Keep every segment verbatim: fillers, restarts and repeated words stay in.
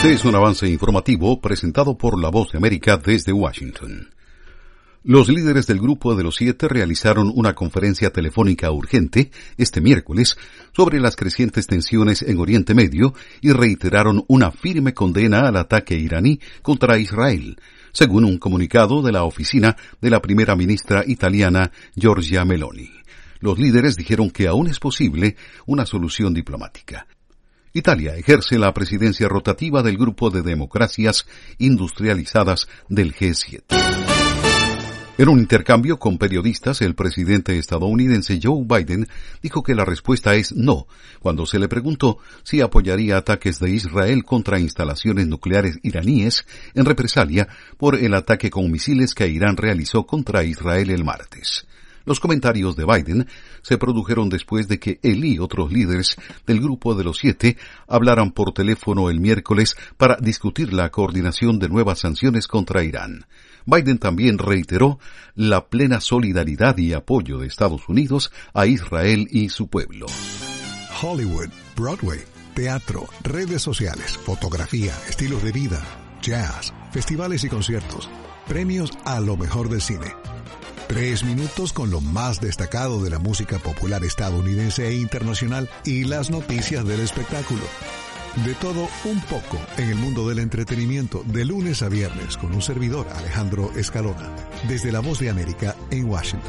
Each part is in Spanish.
Este es un avance informativo presentado por La Voz de América desde Washington. Los líderes del Grupo de los Siete realizaron una conferencia telefónica urgente este miércoles sobre las crecientes tensiones en Oriente Medio y reiteraron una firme condena al ataque iraní contra Israel, según un comunicado de la oficina de la primera ministra italiana Giorgia Meloni. Los líderes dijeron que aún es posible una solución diplomática. Italia ejerce la presidencia rotativa del Grupo de Democracias Industrializadas del G siete. En un intercambio con periodistas, el presidente estadounidense Joe Biden dijo que la respuesta es no, cuando se le preguntó si apoyaría ataques de Israel contra instalaciones nucleares iraníes en represalia por el ataque con misiles que Irán realizó contra Israel el martes. Los comentarios de Biden se produjeron después de que él y otros líderes del Grupo de los Siete hablaran por teléfono el miércoles para discutir la coordinación de nuevas sanciones contra Irán. Biden también reiteró la plena solidaridad y apoyo de Estados Unidos a Israel y su pueblo. Hollywood, Broadway, teatro, redes sociales, fotografía, estilos de vida, jazz, festivales y conciertos, premios a lo mejor del cine. Tres minutos con lo más destacado de la música popular estadounidense e internacional y las noticias del espectáculo. De todo un poco en el mundo del entretenimiento de lunes a viernes con un servidor, Alejandro Escalona, desde La Voz de América en Washington.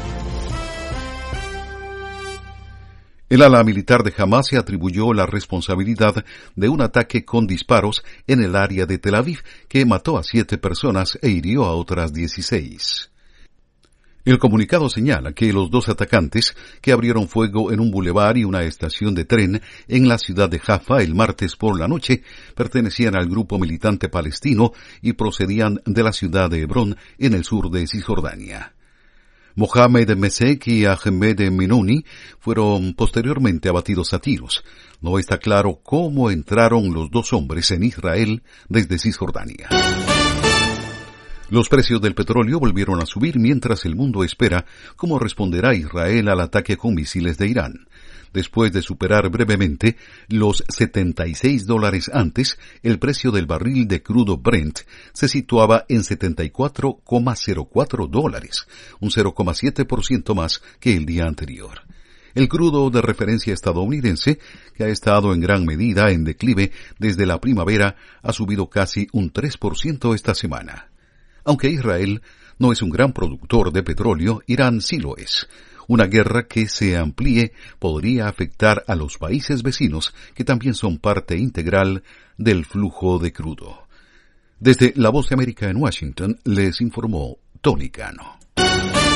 El ala militar de Hamás se atribuyó la responsabilidad de un ataque con disparos en el área de Tel Aviv que mató a siete personas e hirió a otras dieciséis. El comunicado señala que los dos atacantes que abrieron fuego en un bulevar y una estación de tren en la ciudad de Jaffa el martes por la noche pertenecían al grupo militante palestino y procedían de la ciudad de Hebrón en el sur de Cisjordania. Mohamed Mesek y Ahmed Menouni fueron posteriormente abatidos a tiros. No está claro cómo entraron los dos hombres en Israel desde Cisjordania. Los precios del petróleo volvieron a subir mientras el mundo espera cómo responderá Israel al ataque con misiles de Irán. Después de superar brevemente los setenta y seis dólares antes, el precio del barril de crudo Brent se situaba en setenta y cuatro coma cero cuatro dólares, un cero coma siete por ciento más que el día anterior. El crudo de referencia estadounidense, que ha estado en gran medida en declive desde la primavera, ha subido casi un tres por ciento esta semana. Aunque Israel no es un gran productor de petróleo, Irán sí lo es. Una guerra que se amplíe podría afectar a los países vecinos que también son parte integral del flujo de crudo. Desde La Voz de América en Washington les informó Tony Cano.